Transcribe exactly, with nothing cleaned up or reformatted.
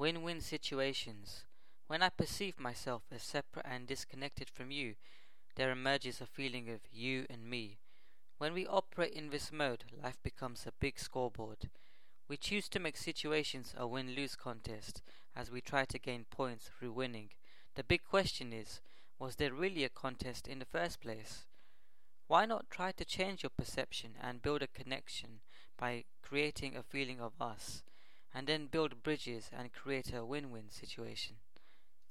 Win-win situations. When I perceive myself as separate and disconnected from you, there emerges a feeling of you and me. When we operate in this mode, life becomes a big scoreboard. We choose to make situations a win-lose contest as we try to gain points through winning. The big question is, was there really a contest in the first place? Why not try to change your perception and build a connection by creating a feeling of us, and then build bridges and create a win-win situation?